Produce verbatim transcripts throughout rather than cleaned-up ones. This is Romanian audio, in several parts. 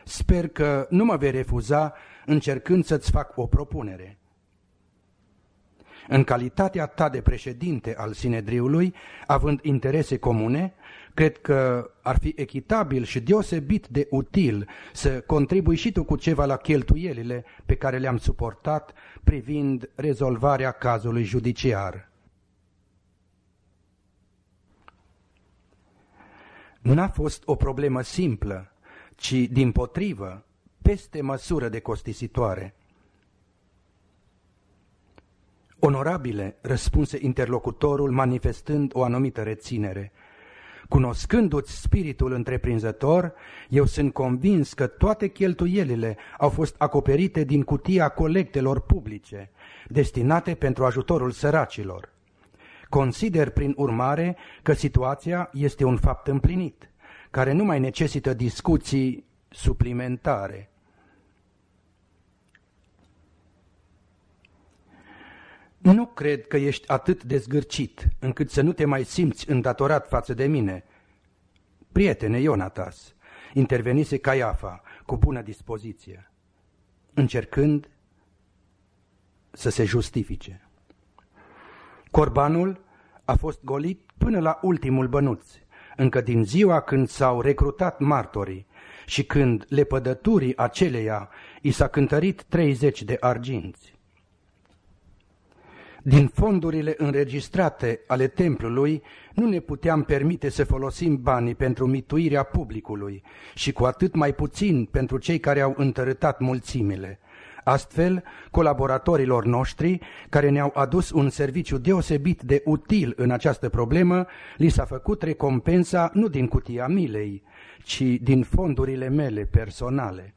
Sper că nu mă vei refuza încercând să-ți fac o propunere. În calitatea ta de președinte al Sinedriului, având interese comune, cred că ar fi echitabil și deosebit de util să contribui și tu cu ceva la cheltuielile pe care le-am suportat privind rezolvarea cazului judiciar. N-a fost o problemă simplă, ci dimpotrivă, peste măsură de costisitoare. Onorabile, răspunse interlocutorul manifestând o anumită reținere, cunoscându-ți spiritul întreprinzător, eu sunt convins că toate cheltuielile au fost acoperite din cutia colectelor publice, destinate pentru ajutorul săracilor. Consider prin urmare că situația este un fapt împlinit, care nu mai necesită discuții suplimentare. Nu cred că ești atât de zgârcit încât să nu te mai simți îndatorat față de mine. Prietene Ionatas, intervenise Caiafa cu bună dispoziție, încercând să se justifice. Corbanul a fost golit până la ultimul bănuț, încă din ziua când s-au recrutat martorii și când lepădăturii aceleia i s-a cântărit treizeci de arginți. Din fondurile înregistrate ale templului nu ne puteam permite să folosim banii pentru mituirea publicului și cu atât mai puțin pentru cei care au întărâtat mulțimile. Astfel, colaboratorilor noștri, care ne-au adus un serviciu deosebit de util în această problemă, li s-a făcut recompensa nu din cutia milei, ci din fondurile mele personale.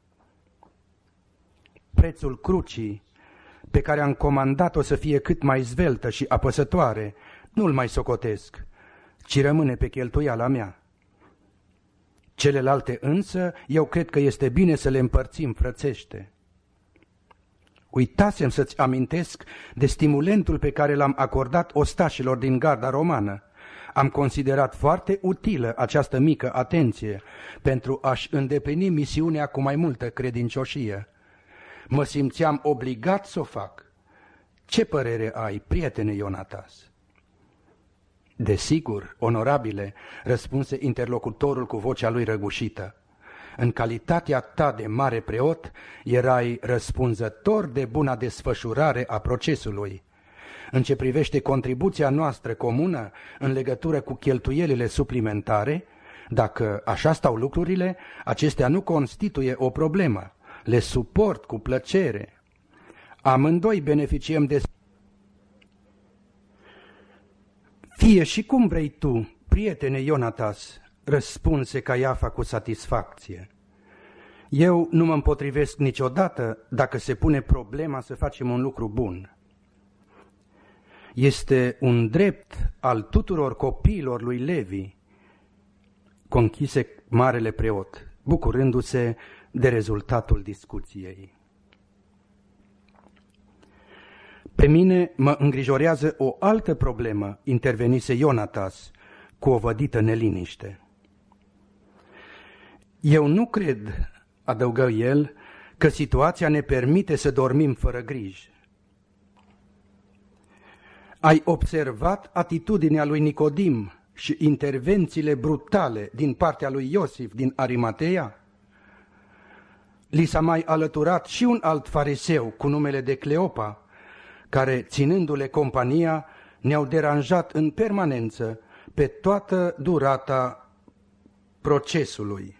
Prețul crucii, pe care am comandat-o să fie cât mai zveltă și apăsătoare, nu-l mai socotesc, ci rămâne pe cheltuiala mea. Celelalte însă, eu cred că este bine să le împărțim frățește. Uitasem să-ți amintesc de stimulentul pe care l-am acordat ostașilor din garda romană. Am considerat foarte utilă această mică atenție pentru a-și îndeplini misiunea cu mai multă credincioșie. Mă simțeam obligat să o fac. Ce părere ai, prietene Ionatas? Desigur, onorabile, răspunse interlocutorul cu vocea lui răgușită. În calitatea ta de mare preot, erai răspunzător de buna desfășurare a procesului. În ce privește contribuția noastră comună în legătură cu cheltuielile suplimentare, dacă așa stau lucrurile, acestea nu constituie o problemă. Le suport cu plăcere. Amândoi beneficiem de... Fie și cum vrei tu, prietene Ionatas, răspunse Caiafa cu satisfacție. Eu nu mă împotrivesc niciodată dacă se pune problema să facem un lucru bun. Este un drept al tuturor copiilor lui Levi, conchise marele preot, bucurându-se de rezultatul discuției. Pe mine mă îngrijorează o altă problemă, intervenise Ionatas cu o vădită neliniște. Eu nu cred, adăugă el, că situația ne permite să dormim fără griji. Ai observat atitudinea lui Nicodim și intervențiile brutale din partea lui Iosif din Arimatea? Li s-a mai alăturat și un alt fariseu cu numele de Cleopa, care, ținându-le compania, ne-au deranjat în permanență pe toată durata procesului.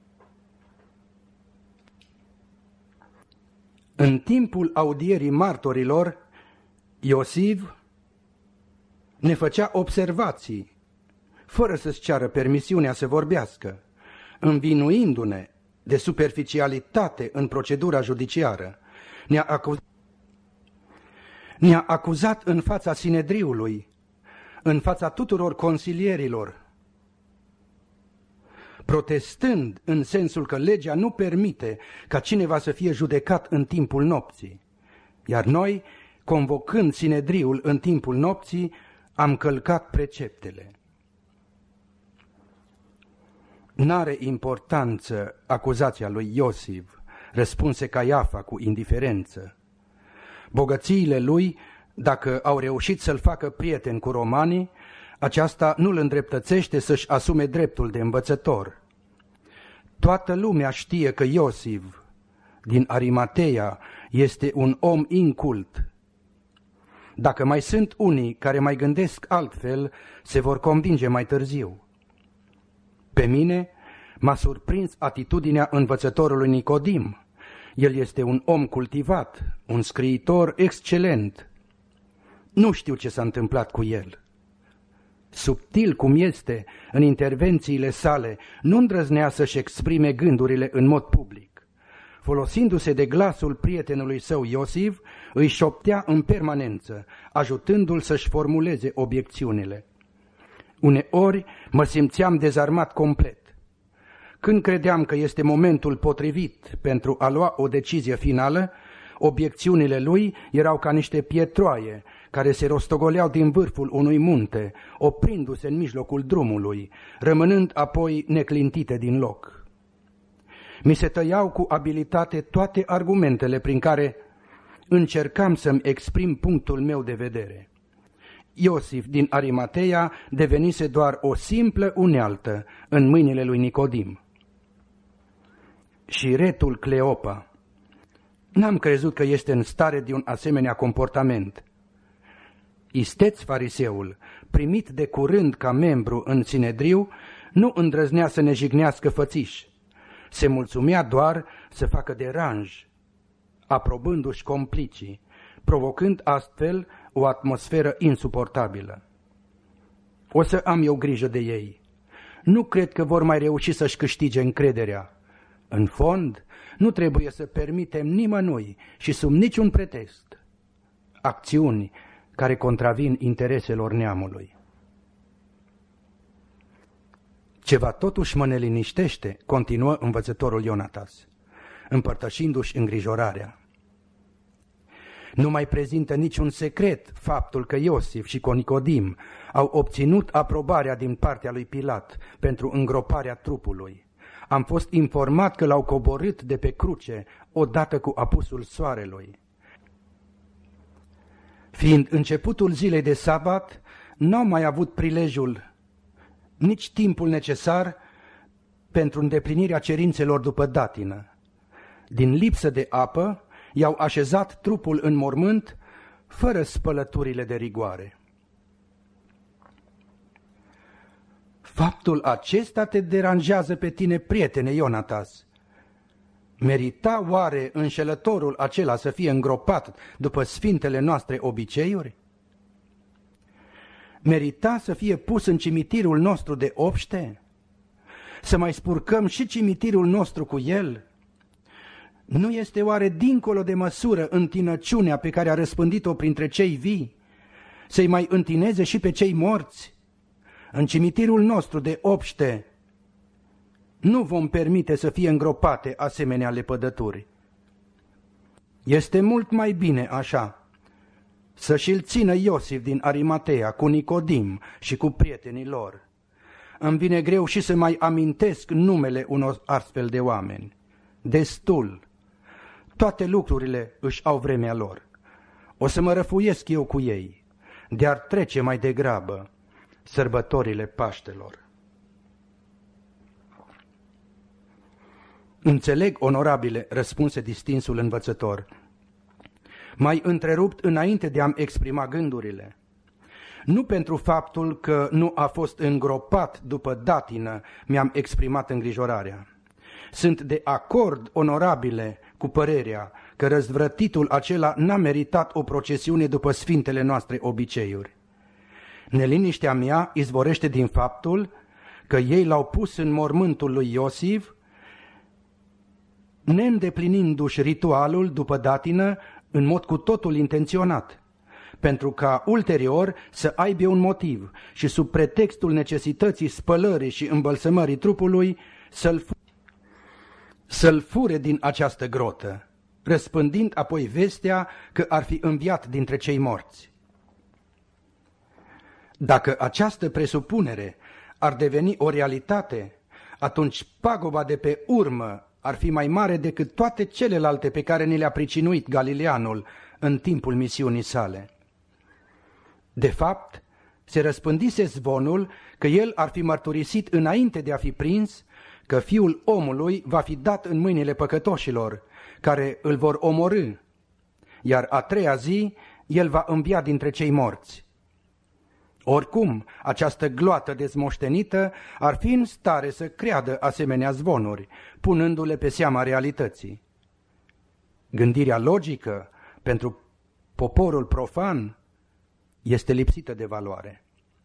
În timpul audierii martorilor, Iosif ne făcea observații, fără să-și ceară permisiunea să vorbească, învinuindu-ne de superficialitate în procedura judiciară. Ne-a acuzat, ne-a acuzat în fața Sinedriului, în fața tuturor consilierilor, protestând în sensul că legea nu permite ca cineva să fie judecat în timpul nopții. Iar noi, convocând Sinedriul în timpul nopții, am călcat preceptele. N-are importanță acuzația lui Iosif, răspunse Caiafa cu indiferență. Bogățiile lui, dacă au reușit să-l facă prieten cu romanii, aceasta nu îl îndreptățește să-și asume dreptul de învățător. Toată lumea știe că Iosif din Arimateia este un om incult. Dacă mai sunt unii care mai gândesc altfel, se vor convinge mai târziu. Pe mine m-a surprins atitudinea învățătorului Nicodim. El este un om cultivat, un scriitor excelent. Nu știu ce s-a întâmplat cu el. Subtil cum este, în intervențiile sale, nu îndrăznea să-și exprime gândurile în mod public. Folosindu-se de glasul prietenului său Iosif, îi șoptea în permanență, ajutându-l să-și formuleze obiecțiunile. Uneori mă simțeam dezarmat complet. Când credeam că este momentul potrivit pentru a lua o decizie finală, obiecțiunile lui erau ca niște pietroaie care se rostogoleau din vârful unui munte, oprindu-se în mijlocul drumului, rămânând apoi neclintite din loc. Mi se tăiau cu abilitate toate argumentele prin care încercam să-mi exprim punctul meu de vedere. Iosif din Arimateia devenise doar o simplă unealtă în mâinile lui Nicodim. Și retul Cleopa. N-am crezut că este în stare de un asemenea comportament. Isteț fariseul, primit de curând ca membru în Sinedriu, nu îndrăznea să ne jignească fățiș. Se mulțumea doar să facă deranj, aprobându-și complicii, provocând astfel o atmosferă insuportabilă. O să am eu grijă de ei. Nu cred că vor mai reuși să-și câștige încrederea. În fond, nu trebuie să permitem nimănui și sub niciun pretext acțiuni care contravin intereselor neamului. Ceva totuși mă neliniștește, continuă învățătorul Ionatas, împărtășindu-și îngrijorarea. Nu mai prezintă niciun secret faptul că Iosif și Nicodim au obținut aprobarea din partea lui Pilat pentru îngroparea trupului. Am fost informat că l-au coborât de pe cruce odată cu apusul soarelui. Fiind începutul zilei de sabat, n-au mai avut prilejul, nici timpul necesar pentru îndeplinirea cerințelor după datină. Din lipsă de apă, i-au așezat trupul în mormânt, fără spălăturile de rigoare. Faptul acesta te deranjează pe tine, prietene Ionatas. Merita oare înșelătorul acela să fie îngropat după sfintele noastre obiceiuri? Merita să fie pus în cimitirul nostru de obște? Să mai spurcăm și cimitirul nostru cu el? Nu este oare dincolo de măsură întinăciunea pe care a răspândit-o printre cei vii? Să-i mai întineze și pe cei morți? În cimitirul nostru de obște nu vom permite să fie îngropate asemenea lepădături. Este mult mai bine așa, să și-l țină Iosif din Arimateea cu Nicodim și cu prietenii lor. Îmi vine greu și să mai amintesc numele unor astfel de oameni. Destul. Toate lucrurile își au vremea lor. O să mă răfuiesc eu cu ei, de-ar trece mai degrabă sărbătorile Paștelor. Înțeleg, onorabile, răspunse distinsul învățător. M-ai întrerupt înainte de a-mi exprima gândurile. Nu pentru faptul că nu a fost îngropat după datină mi-am exprimat îngrijorarea. Sunt de acord, onorabile, cu părerea că răzvrătitul acela n-a meritat o procesiune după sfintele noastre obiceiuri. Neliniștea mea izvorește din faptul că ei l-au pus în mormântul lui Iosif, neîndeplinindu-și ritualul după datină în mod cu totul intenționat, pentru ca ulterior să aibă un motiv și sub pretextul necesității spălării și îmbălsămării trupului să-l fu- să-l fure din această grotă, răspândind apoi vestea că ar fi înviat dintre cei morți. Dacă această presupunere ar deveni o realitate, atunci paguba de pe urmă ar fi mai mare decât toate celelalte pe care ni le-a pricinuit Galileanul în timpul misiunii sale. De fapt, se răspândise zvonul că el ar fi mărturisit înainte de a fi prins că Fiul omului va fi dat în mâinile păcătoșilor, care îl vor omorî, iar a treia zi el va învia dintre cei morți. Oricum, această gloată dezmoștenită ar fi în stare să creadă asemenea zvonuri, punându-le pe seama realității. Gândirea logică pentru poporul profan este lipsită de valoare.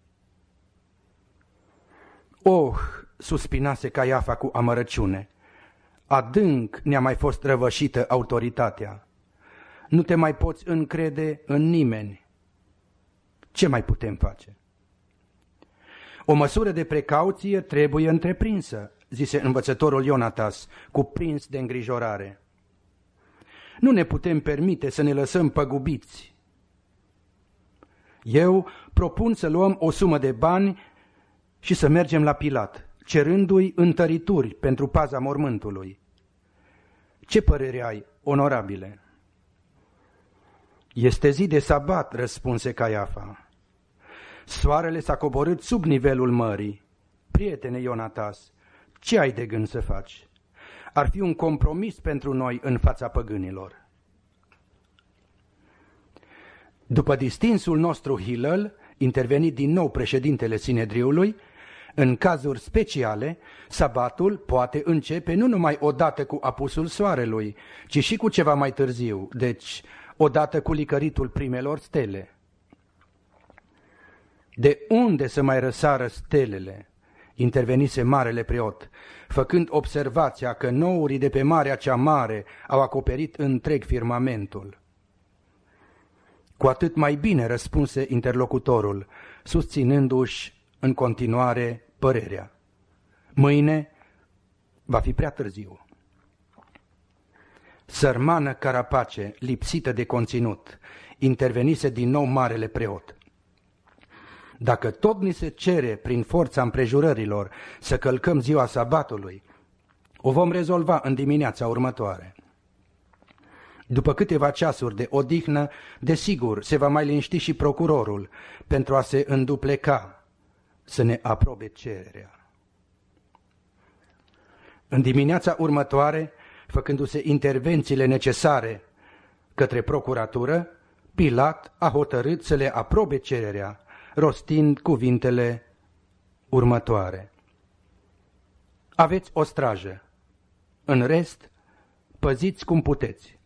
Oh, suspinase Caiafa cu amărăciune, adânc ne-a mai fost răvășită autoritatea. Nu te mai poți încrede în nimeni. Ce mai putem face? O măsură de precauție trebuie întreprinsă, zise învățătorul Ionatas, cuprins de îngrijorare. Nu ne putem permite să ne lăsăm păgubiți. Eu propun să luăm o sumă de bani și să mergem la Pilat, cerându-i întărituri pentru paza mormântului. Ce părere ai, onorabile? Este zi de sabat, răspunse Caiafa. Soarele s-a coborât sub nivelul mării. Prietene Ionatas, ce ai de gând să faci? Ar fi un compromis pentru noi în fața păgânilor. După distinsul nostru Hillel, intervenit din nou președintele Sinedriului, în cazuri speciale, sabatul poate începe nu numai odată cu apusul soarelui, ci și cu ceva mai târziu, deci odată cu licăritul primelor stele. De unde să mai răsară stelele? Intervenise marele preot, făcând observația că nourii de pe marea cea mare au acoperit întreg firmamentul. Cu atât mai bine, răspunse interlocutorul, susținându-și în continuare părerea. Mâine va fi prea târziu. Sărmană carapace, lipsită de conținut, intervenise din nou marele preot. Dacă tot ni se cere prin forța împrejurărilor să călcăm ziua sabatului, o vom rezolva în dimineața următoare. După câteva ceasuri de odihnă, desigur, se va mai liniști și procurorul pentru a se îndupleca, să ne aprobe cererea. În dimineața următoare, făcându-se intervențiile necesare către procuratură, Pilat a hotărât să le aprobe cererea, rostind cuvintele următoare. Aveți o strajă, în rest, păziți cum puteți.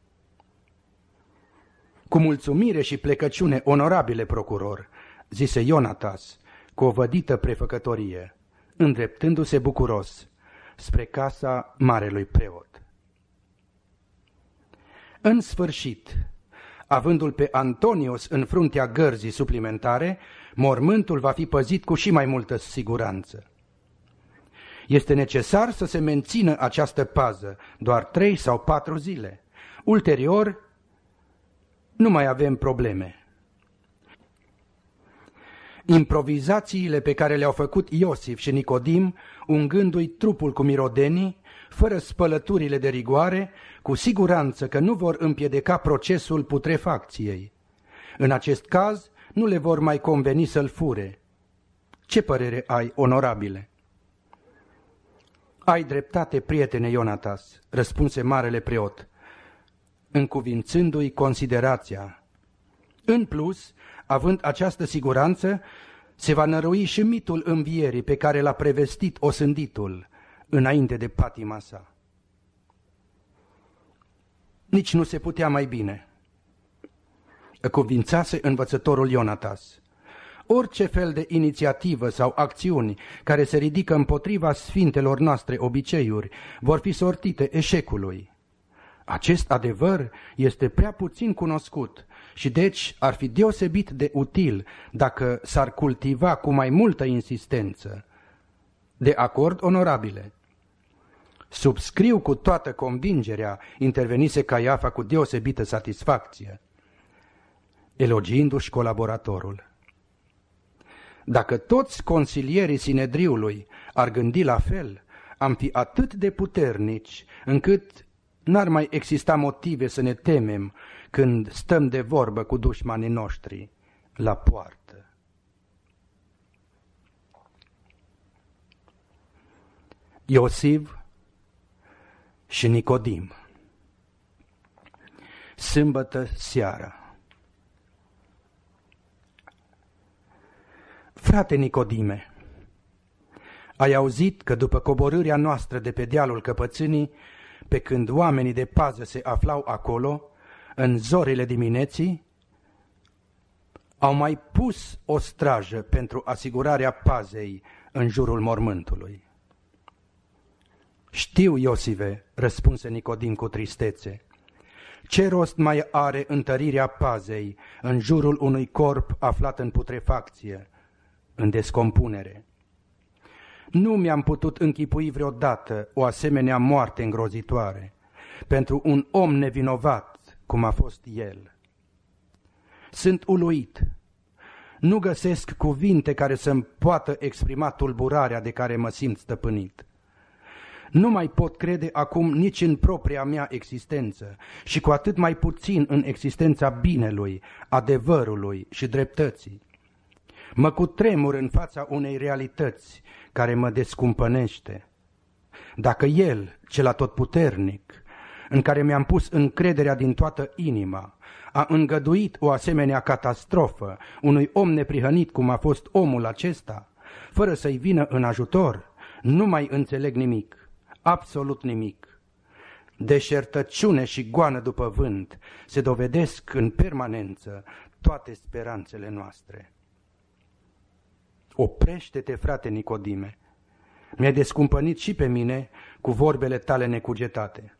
Cu mulțumire și plecăciune, onorabile procuror, zise Ionatas, cu o vădită prefăcătorie, îndreptându-se bucuros spre casa marelui preot. În sfârșit, avându-l pe Antonius în fruntea gărzii suplimentare, mormântul va fi păzit cu și mai multă siguranță. Este necesar să se mențină această pază doar trei sau patru zile. Ulterior, nu mai avem probleme. Improvizațiile pe care le-au făcut Iosif și Nicodim, ungându-i trupul cu mirodenii, fără spălăturile de rigoare, cu siguranță că nu vor împiedica procesul putrefacției. În acest caz, nu le vor mai conveni să-l fure. Ce părere ai, onorabile? Ai dreptate, prietene Ionatas, răspunse marele preot, încuvințându-i considerația. În plus, având această siguranță, se va nărui și mitul învierii pe care l-a prevestit osânditul înainte de patima sa. Nici nu se putea mai bine, cuvințase învățătorul Ionatas. Orice fel de inițiativă sau acțiuni care se ridică împotriva sfintelor noastre obiceiuri vor fi sortite eșecului. Acest adevăr este prea puțin cunoscut și deci ar fi deosebit de util dacă s-ar cultiva cu mai multă insistență. De acord, onorabile? Subscriu cu toată convingerea, intervenise Caiafa cu deosebită satisfacție, elogiindu-și colaboratorul. Dacă toți consilierii Sinedriului ar gândi la fel, am fi atât de puternici încât n-ar mai exista motive să ne temem când stăm de vorbă cu dușmanii noștri la poartă. Iosif și Nicodim. Sâmbătă seara. Frate Nicodime, ai auzit că după coborârea noastră de pe dealul Căpățânii, pe când oamenii de pază se aflau acolo, în zorile dimineții, au mai pus o strajă pentru asigurarea pazei în jurul mormântului. Știu, Iosive, răspunse Nicodim cu tristețe, ce rost mai are întărirea pazei în jurul unui corp aflat în putrefacție, în descompunere? Nu mi-am putut închipui vreodată o asemenea moarte îngrozitoare pentru un om nevinovat, cum a fost el. Sunt uluit. Nu găsesc cuvinte care să-mi poată exprima tulburarea de care mă simt stăpânit. Nu mai pot crede acum nici în propria mea existență și cu atât mai puțin în existența binelui, adevărului și dreptății. Mă cutremur în fața unei realități care mă descumpănește. Dacă El, cel atotputernic, în care mi-am pus încrederea din toată inima, a îngăduit o asemenea catastrofă unui om neprihănit cum a fost omul acesta, fără să-i vină în ajutor, nu mai înțeleg nimic, absolut nimic. Deșertăciune și goană după vânt se dovedesc în permanență toate speranțele noastre. Oprește-te, frate Nicodime, mi-ai descumpănit și pe mine cu vorbele tale necugetate.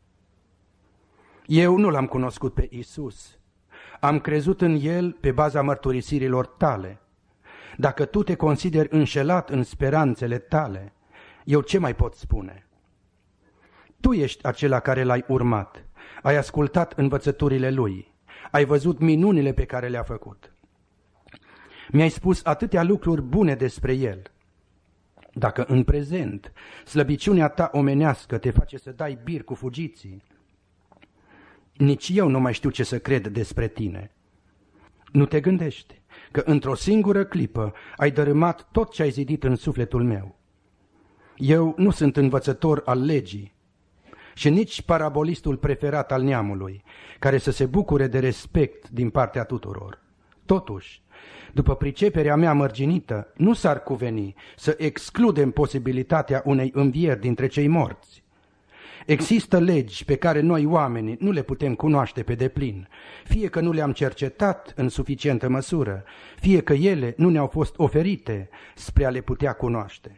Eu nu l-am cunoscut pe Iisus, am crezut în El pe baza mărturisirilor tale. Dacă tu te consideri înșelat în speranțele tale, eu ce mai pot spune? Tu ești acela care l-ai urmat, ai ascultat învățăturile Lui, ai văzut minunile pe care le-a făcut. Mi-ai spus atâtea lucruri bune despre El. Dacă în prezent slăbiciunea ta omenească te face să dai bir cu fugiții, nici eu nu mai știu ce să cred despre tine. Nu te gândești că într-o singură clipă ai dărâmat tot ce ai zidit în sufletul meu. Eu nu sunt învățător al legii și nici parabolistul preferat al neamului, care să se bucure de respect din partea tuturor. Totuși, după priceperea mea mărginită, nu s-ar cuveni să excludem posibilitatea unei învieri dintre cei morți. Există legi pe care noi oamenii nu le putem cunoaște pe deplin, fie că nu le-am cercetat în suficientă măsură, fie că ele nu ne-au fost oferite spre a le putea cunoaște.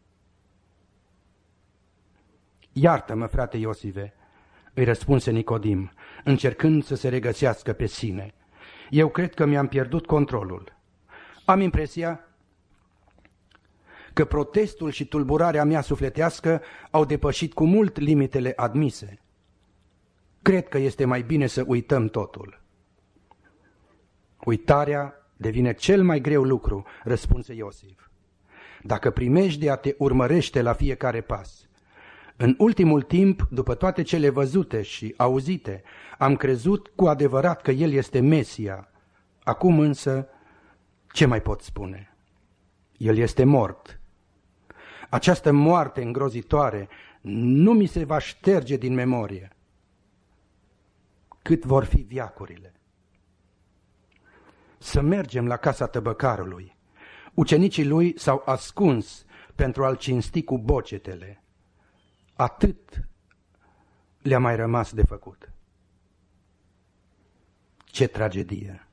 Iartă-mă, frate Iosive, îi răspunse Nicodim, încercând să se regăsească pe sine. Eu cred că mi-am pierdut controlul. Am impresia că protestul și tulburarea mea sufletească au depășit cu mult limitele admise. Cred că este mai bine să uităm totul. Uitarea devine cel mai greu lucru, răspunse Iosif. Dacă primejdea te urmărește la fiecare pas. În ultimul timp, după toate cele văzute și auzite, am crezut cu adevărat că El este Mesia. Acum însă, ce mai pot spune? El este mort. Această moarte îngrozitoare nu mi se va șterge din memorie. Cât vor fi veacurile? Să mergem la casa tăbăcarului. Ucenicii lui s-au ascuns pentru a-l cinsti cu bocetele. Atât le-a mai rămas de făcut. Ce tragedie!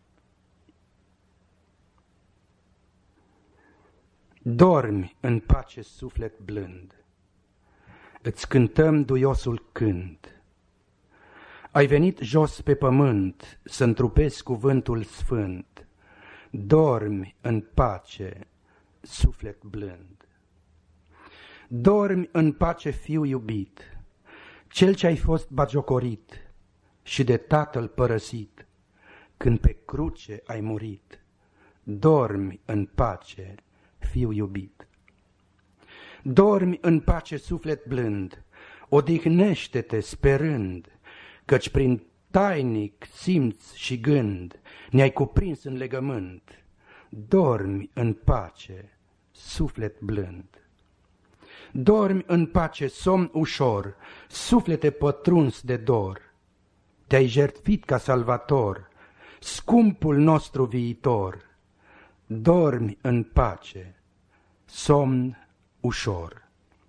Dormi în pace, suflet blând, îți cântăm duiosul cânt. Ai venit jos pe pământ să întrupezi cuvântul sfânt. Dormi în pace, suflet blând. Dormi în pace, fiu iubit, cel ce ai fost bagiocorit și de tatăl părăsit, când pe cruce ai murit. Dormi în pace, fiu iubit. Dormi în pace, suflet blând, odihnește-te sperând, căci prin tainic simț și gând ne-ai cuprins în legământ. Dormi în pace, suflet blând. Dormi în pace, somn ușor, suflete pătruns de dor. Te-ai jertfit ca salvator, scumpul nostru viitor. Dormi în pace, somn ușor.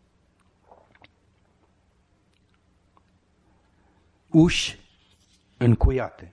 Uși încuiate.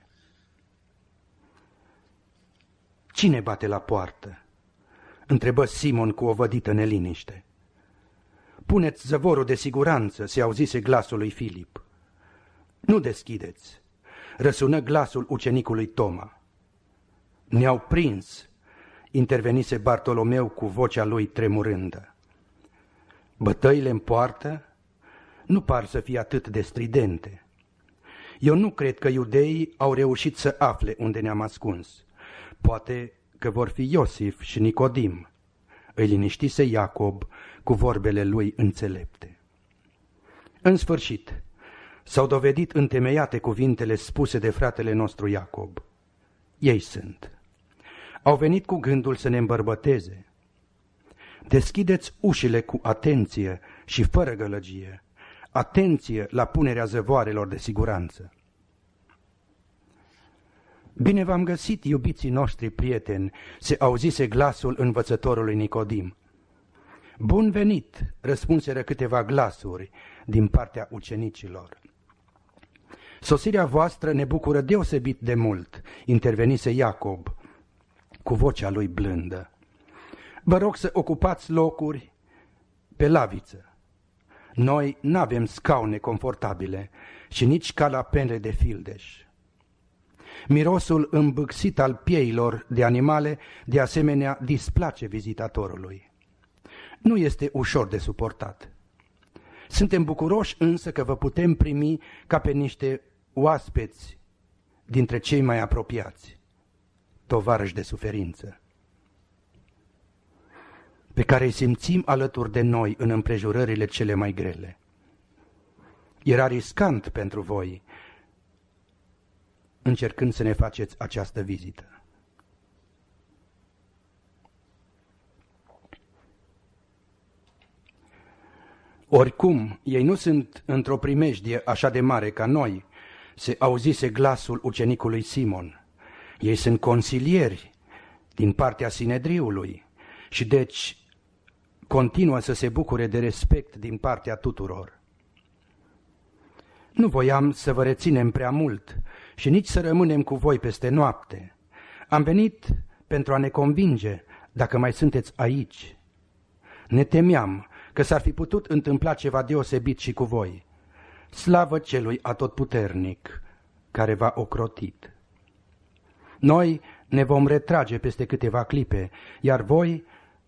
Cine bate la poartă? Întrebă Simon cu o vădită neliniște. Puneți zăvorul de siguranță, se auzise glasul lui Filip. Nu deschideți, răsună glasul ucenicului Toma. Ne-au prins, intervenise Bartolomeu cu vocea lui tremurândă. Bătăile în poartă nu par să fie atât de stridente. Eu nu cred că iudeii au reușit să afle unde ne-am ascuns. Poate că vor fi Iosif și Nicodim, îi liniștise Iacob cu vorbele lui înțelepte. În sfârșit, s-au dovedit întemeiate cuvintele spuse de fratele nostru Iacob. Ei sunt. Au venit cu gândul să ne îmbărbăteze. Deschideți ușile cu atenție și fără gălăgie, atenție la punerea zăvoarelor de siguranță. Bine v-am găsit, iubiții noștri prieteni, se auzise glasul învățătorului Nicodim. Bun venit, răspunseră câteva glasuri din partea ucenicilor. Sosirea voastră ne bucură deosebit de mult, intervenise Iacob cu vocea lui blândă. Vă rog să ocupați locuri pe laviță. Noi n-avem scaune confortabile și nici calapene de fildeș. Mirosul îmbâxit al pieilor de animale, de asemenea, displace vizitatorului. Nu este ușor de suportat. Suntem bucuroși însă că vă putem primi ca pe niște oaspeți dintre cei mai apropiați, tovarăși de suferință, pe care îi simțim alături de noi în împrejurările cele mai grele. Era riscant pentru voi încercând să ne faceți această vizită. Oricum, ei nu sunt într-o primejdie așa de mare ca noi, se auzise glasul ucenicului Simon. Ei sunt consilieri din partea Sinedriului și deci continuă să se bucure de respect din partea tuturor. Nu voiam să vă reținem prea mult și nici să rămânem cu voi peste noapte. Am venit pentru a ne convinge dacă mai sunteți aici. Ne temeam că s-ar fi putut întâmpla ceva deosebit și cu voi. Slavă celui atotputernic care v-a ocrotit. Noi ne vom retrage peste câteva clipe, iar voi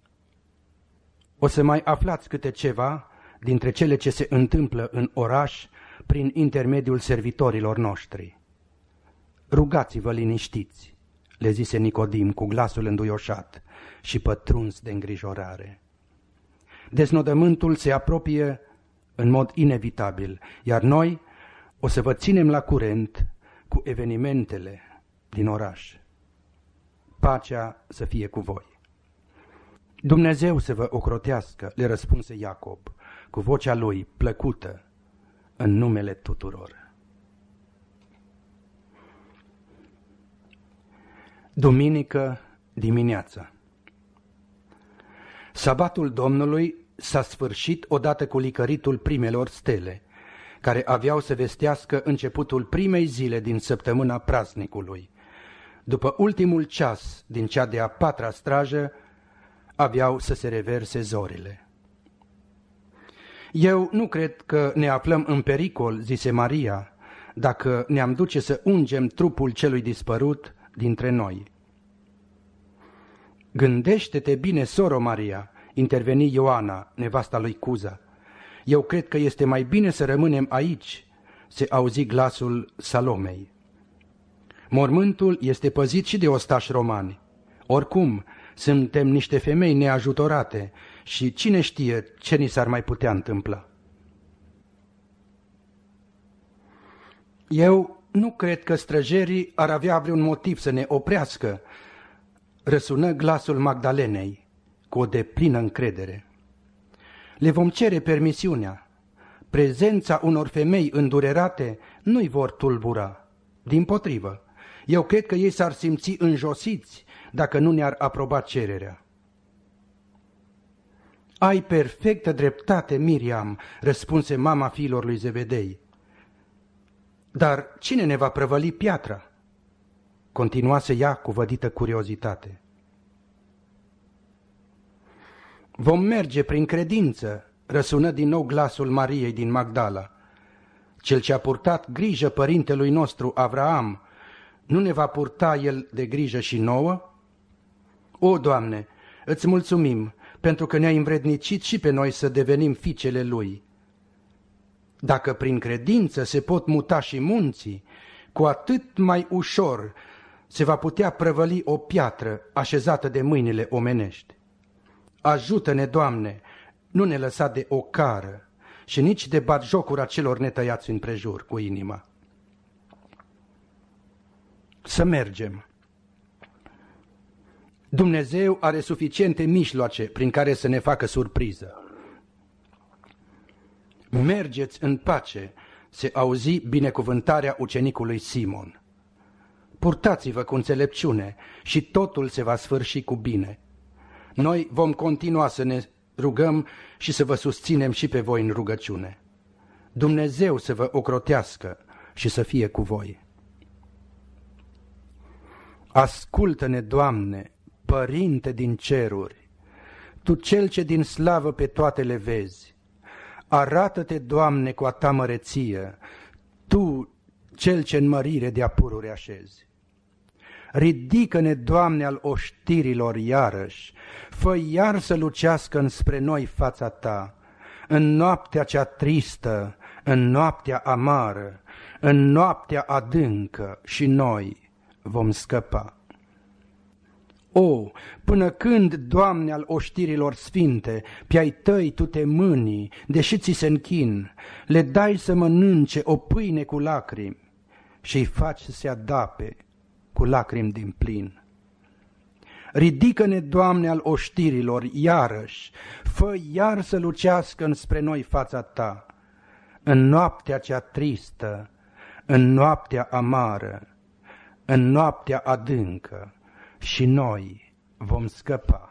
o să mai aflați câte ceva dintre cele ce se întâmplă în oraș prin intermediul servitorilor noștri. Rugați-vă liniștiți, le zise Nicodim cu glasul înduioșat și pătruns de îngrijorare. Deznodământul se apropie în mod inevitabil, iar noi o să vă ținem la curent cu evenimentele din oraș. Pacea să fie cu voi. Dumnezeu să vă ocrotească, le răspunse Iacob, cu vocea lui plăcută, în numele tuturor. Duminică dimineața. Sabatul Domnului s-a sfârșit odată cu licăritul primelor stele, care aveau să vestească începutul primei zile din săptămâna praznicului. După ultimul ceas din cea de-a patra strajă, aveau să se reverse zorile. Eu nu cred că ne aflăm în pericol, zise Maria, dacă ne-am duce să ungem trupul celui dispărut dintre noi. Gândește-te bine, soro Maria, interveni Ioana, nevasta lui Cuza. Eu cred că este mai bine să rămânem aici, se auzi glasul Salomei. Mormântul este păzit și de ostași romani. Oricum, suntem niște femei neajutorate și cine știe ce ni s-ar mai putea întâmpla. Eu nu cred că străjerii ar avea vreun motiv să ne oprească, răsună glasul Magdalenei cu o deplină încredere. Le vom cere permisiunea. Prezența unor femei îndurerate nu-i vor tulbura. Dimpotrivă, eu cred că ei s-ar simți înjosiți dacă nu ne-ar aproba cererea. Ai perfectă dreptate, Miriam, răspunse mama fiilor lui Zebedei. Dar cine ne va prăvăli piatra? Continuase ea cu vădită curiozitate. Vom merge prin credință, răsună din nou glasul Mariei din Magdala. Cel ce a purtat grijă părintelui nostru Avraam, nu ne va purta el de grijă și nouă? O, Doamne, îți mulțumim pentru că ne-ai învrednicit și pe noi să devenim fiicele lui. Dacă prin credință se pot muta și munții, cu atât mai ușor se va putea prăvăli o piatră așezată de mâinile omenești. Ajută-ne, Doamne, nu ne lăsa de ocară și nici de batjocura celor netăiați împrejur cu inima. Să mergem. Dumnezeu are suficiente mijloace prin care să ne facă surpriză. Mergeți în pace, se auzi binecuvântarea ucenicului Simon. Purtați-vă cu înțelepciune și totul se va sfârși cu bine. Noi vom continua să ne rugăm și să vă susținem și pe voi în rugăciune. Dumnezeu să vă ocrotească și să fie cu voi. Ascultă-ne, Doamne, Părinte din ceruri, Tu cel ce din slavă pe toate le vezi. Arată-te, Doamne, cu a ta măreție, Tu cel ce în mărire de-a pururi așezi. Ridică-ne, Doamne, al oștirilor iarăși, fă iar să lucească înspre noi fața Ta, în noaptea cea tristă, în noaptea amară, în noaptea adâncă și noi vom scăpa. O, până când, Doamne, al oștirilor sfinte, pe-ai Tăi Tu te mâni, deși ți se închin, le dai să mănânce o pâine cu lacrimi și-i faci să se adape cu lacrimi din plin. Ridică-ne, Doamne, al oștirilor iarăși, fă iar să lucească înspre noi fața Ta, în noaptea cea tristă, în noaptea amară, în noaptea adâncă, și noi vom scăpa.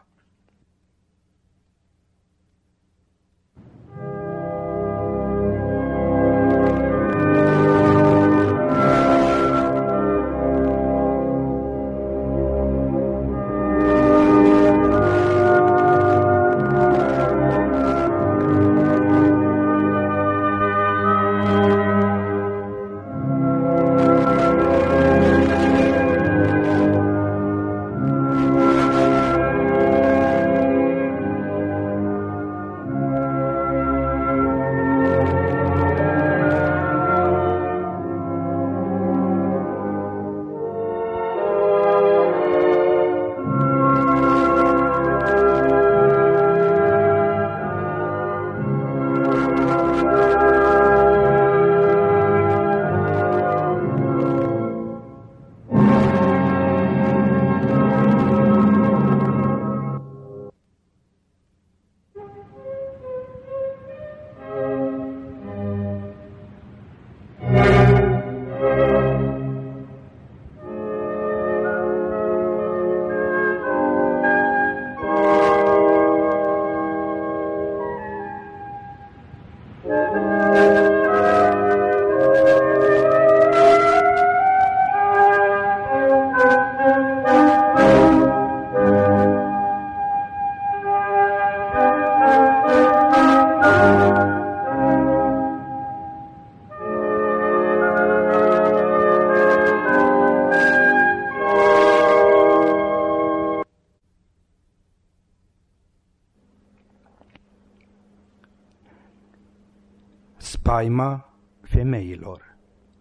Spaima femeilor.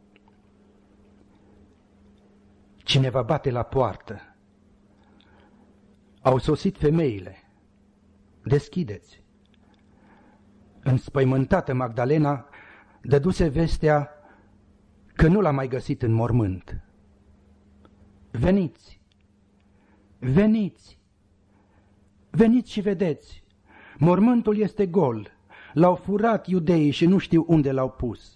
Cineva bate la poartă. Au sosit femeile. deschideți. Înspăimântată Magdalena dăduse vestea că nu l-a mai găsit în mormânt. Veniți, veniți, veniți și vedeți, mormântul este gol, l-au furat iudeii și nu știu unde l-au pus.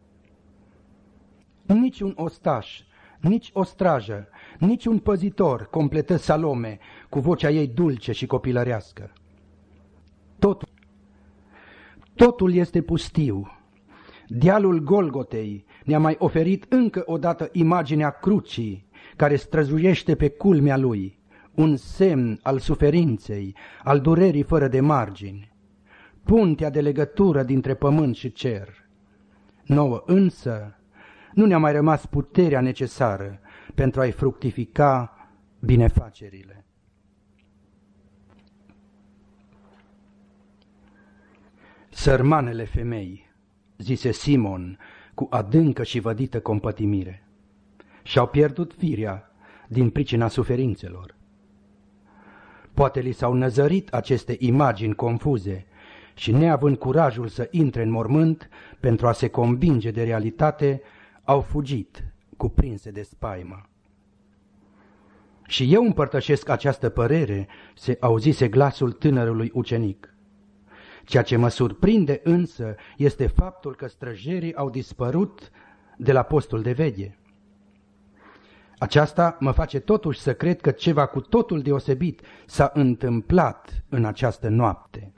Nici un ostaș, nici o strajă, nici un păzitor, completă Salome cu vocea ei dulce și copilărească. Totul, totul este pustiu. Dealul Golgotei ne-a mai oferit încă o dată imaginea crucii care străzuiește pe culmea lui, un semn al suferinței, al durerii fără de margini, puntea de legătură dintre pământ și cer. Nouă însă nu ne-a mai rămas puterea necesară pentru a-i fructifica binefacerile. Sărmanele femei, zise Simon cu adâncă și vădită compătimire, și-au pierdut firea din pricina suferințelor. Poate li s-au năzărit aceste imagini confuze și, neavând curajul să intre în mormânt pentru a se convinge de realitate, au fugit, cuprinse de spaimă. Și eu împărtășesc această părere, se auzise glasul tânărului ucenic. Ceea ce mă surprinde însă este faptul că străjerii au dispărut de la postul de veghe. Aceasta mă face totuși să cred că ceva cu totul deosebit s-a întâmplat în această noapte.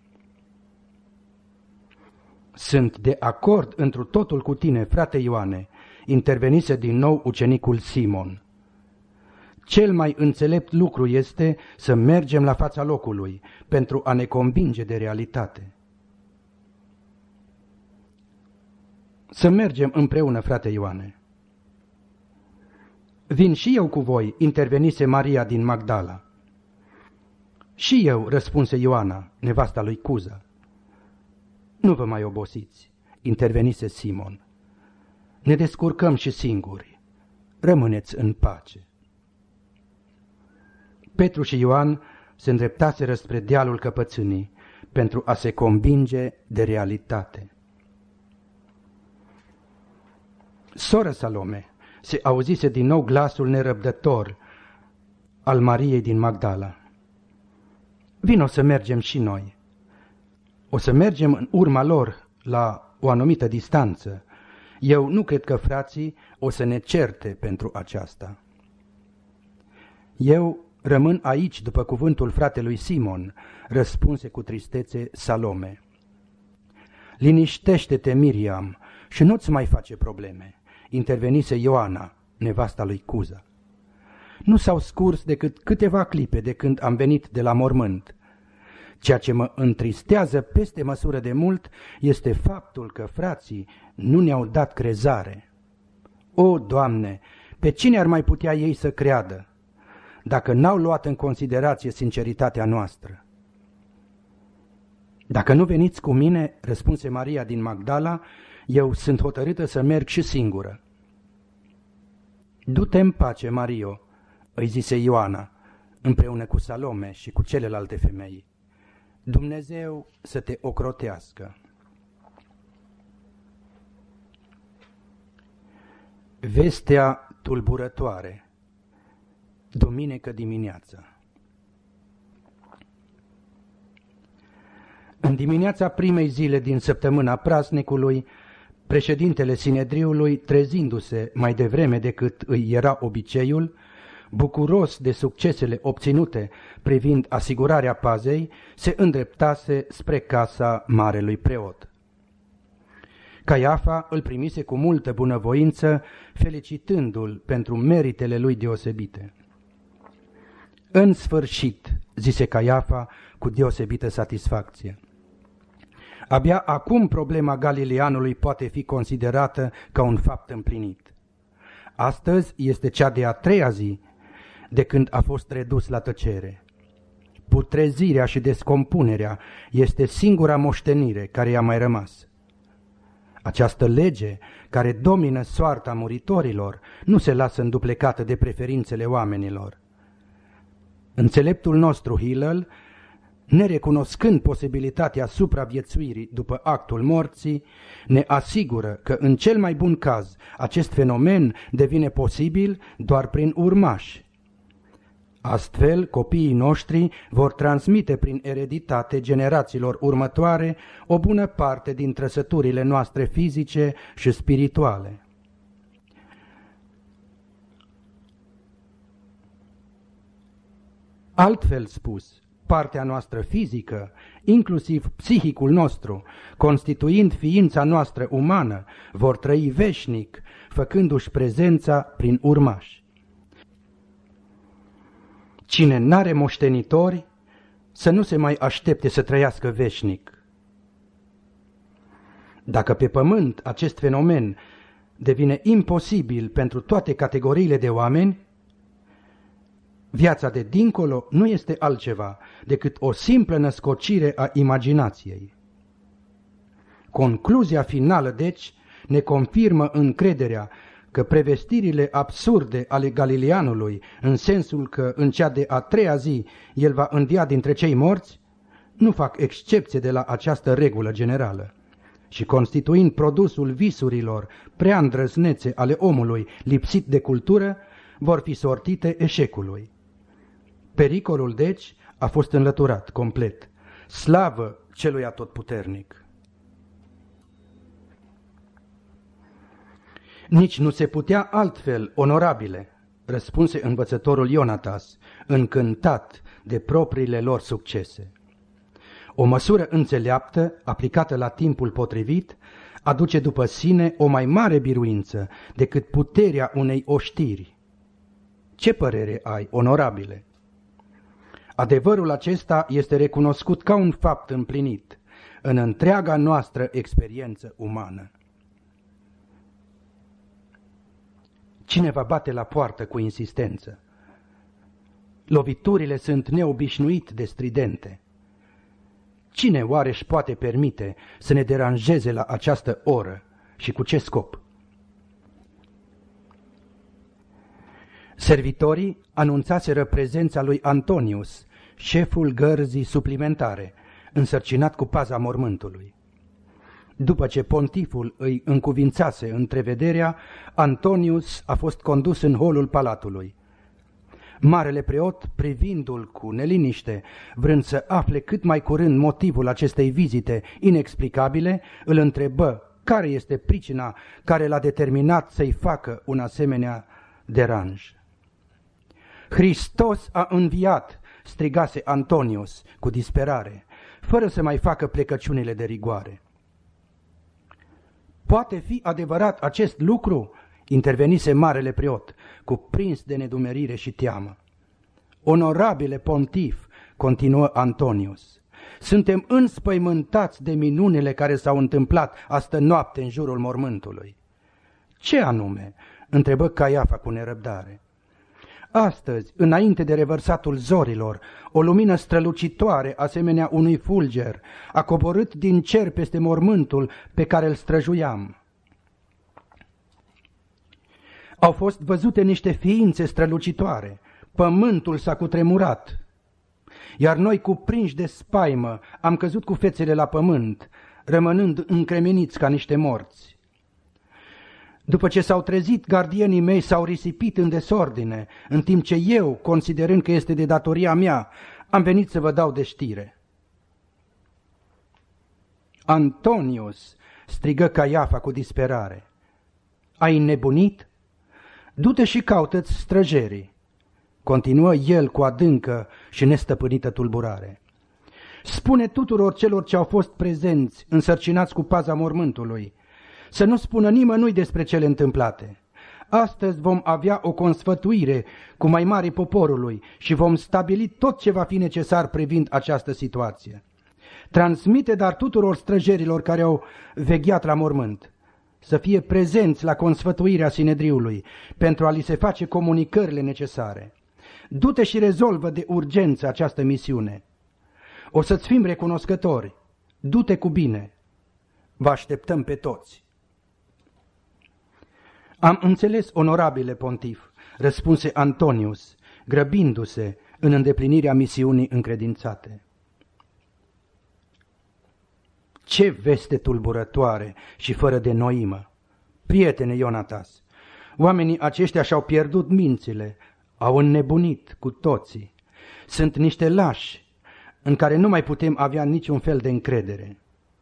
Sunt de acord întru totul cu tine, frate Ioane, intervenise din nou ucenicul Simon. Cel mai înțelept lucru este să mergem la fața locului pentru a ne convinge de realitate. Să mergem împreună, frate Ioane. Vin și eu cu voi, intervenise Maria din Magdala. Și eu, răspunse Ioana, nevasta lui Cuza. Nu vă mai obosiți, intervenise Simon. Ne descurcăm și singuri. Rămâneți în pace. Petru și Ioan se îndreptaseră spre dealul căpățânii pentru a se convinge de realitate. Soră Salome, se auzise din nou glasul nerăbdător al Mariei din Magdala. Vino să mergem și noi. O să mergem în urma lor la o anumită distanță. Eu nu cred că frații o să ne certe pentru aceasta. Eu rămân aici după cuvântul fratelui Simon, răspunse cu tristețe Salome. Liniștește-te, Miriam, și nu-ți mai face probleme, intervenise Ioana, nevasta lui Cuza. Nu s-au scurs decât câteva clipe de când am venit de la mormânt. Ceea ce mă întristează peste măsură de mult este faptul că frații nu ne-au dat crezare. O, Doamne, pe cine ar mai putea ei să creadă, dacă n-au luat în considerație sinceritatea noastră? Dacă nu veniți cu mine, răspunse Maria din Magdala, eu sunt hotărâtă să merg și singură. Du-te în pace, Mario, îi zise Ioana, împreună cu Salome și cu celelalte femei. Dumnezeu să te ocrotească. Vestea tulburătoare. Duminică dimineața. În dimineața primei zile din săptămâna praznicului, președintele Sinedriului, trezindu-se mai devreme decât îi era obiceiul, bucuros de succesele obținute privind asigurarea pazei, se îndreptase spre casa marelui preot. Caiafa îl primise cu multă bunăvoință, felicitându-l pentru meritele lui deosebite. În sfârșit, zise Caiafa cu deosebită satisfacție. Abia acum problema Galileanului poate fi considerată ca un fapt împlinit. Astăzi este cea de-a treia zi de când a fost redus la tăcere. Putrezirea și descompunerea este singura moștenire care i-a mai rămas. Această lege care domină soarta muritorilor nu se lasă înduplecată de preferințele oamenilor. Înțeleptul nostru Hillel nerecunoscând posibilitatea supraviețuirii după actul morții, ne asigură că în cel mai bun caz acest fenomen devine posibil doar prin urmași. Astfel, copiii noștri vor transmite prin ereditate generațiilor următoare o bună parte din trăsăturile noastre fizice și spirituale. Altfel spus, partea noastră fizică, inclusiv psihicul nostru, constituind ființa noastră umană, vor trăi veșnic, făcându-și prezența prin urmași. Cine n-are moștenitori, să nu se mai aștepte să trăiască veșnic. Dacă pe pământ acest fenomen devine imposibil pentru toate categoriile de oameni, viața de dincolo nu este altceva decât o simplă născocire a imaginației. Concluzia finală, deci, ne confirmă încrederea că prevestirile absurde ale Galileanului, în sensul că în cea de a treia zi el va învia dintre cei morți, nu fac excepție de la această regulă generală și, constituind produsul visurilor prea îndrăznețe ale omului lipsit de cultură, vor fi sortite eșecului. Pericolul, deci, a fost înlăturat complet. Slavă celui atotputernic! Nici nu se putea altfel, onorabile, răspunse învățătorul Ionatas, încântat de propriile lor succese. O măsură înțeleaptă, aplicată la timpul potrivit, aduce după sine o mai mare biruință decât puterea unei oștiri. Ce părere ai, onorabile? Adevărul acesta este recunoscut ca un fapt împlinit în întreaga noastră experiență umană. Cineva bate la poartă cu insistență. Loviturile sunt neobișnuit de stridente. Cine oare își poate permite să ne deranjeze la această oră și cu ce scop? Servitorii anunțaseră prezența lui Antonius, șeful gărzii suplimentare, însărcinat cu paza mormântului. După ce pontiful îi încuvințase întrevederea, Antonius a fost condus în holul palatului. Marele preot, privindu-l cu neliniște, vrând să afle cât mai curând motivul acestei vizite inexplicabile, îl întrebă care este pricina care l-a determinat să-i facă un asemenea deranj. Hristos a înviat, strigase Antonius cu disperare, fără să mai facă plecăciunile de rigoare. Poate fi adevărat acest lucru? Intervenise marele preot, cuprins de nedumerire și teamă. Onorabile pontif, continuă Antonius, suntem înspăimântați de minunile care s-au întâmplat astă noapte în jurul mormântului. Ce anume? Întrebă Caiafa cu nerăbdare. Astăzi, înainte de revărsatul zorilor, o lumină strălucitoare, asemenea unui fulger, a coborât din cer peste mormântul pe care îl străjuiam. Au fost văzute niște ființe strălucitoare, pământul s-a cutremurat, iar noi, cuprinși de spaimă, am căzut cu fețele la pământ, rămânând încremeniți ca niște morți. După ce s-au trezit, gardienii mei s-au risipit în desordine, în timp ce eu, considerând că este de datoria mea, am venit să vă dau de știre. Antonius, strigă Caiafa cu disperare, ai înnebunit? Du-te și caută-ți străjerii, continuă el cu adâncă și nestăpânită tulburare. Spune tuturor celor ce au fost prezenți, însărcinați cu paza mormântului, să nu spună nimănui despre cele întâmplate. Astăzi vom avea o consfătuire cu mai mari poporului și vom stabili tot ce va fi necesar privind această situație. Transmite dar tuturor străjerilor care au vegheat la mormânt să fie prezenți la consfătuirea Sinedriului pentru a li se face comunicările necesare. Du-te și rezolvă de urgență această misiune. O să-ți fim recunoscători. Du-te cu bine. Vă așteptăm pe toți. Am înțeles, onorabile pontif, răspunse Antonius, grăbindu-se în îndeplinirea misiunii încredințate. Ce veste tulburătoare și fără de noimă! Prietene Ionatas, oamenii aceștia și-au pierdut mințile, au înnebunit cu toții. Sunt niște lași în care nu mai putem avea niciun fel de încredere.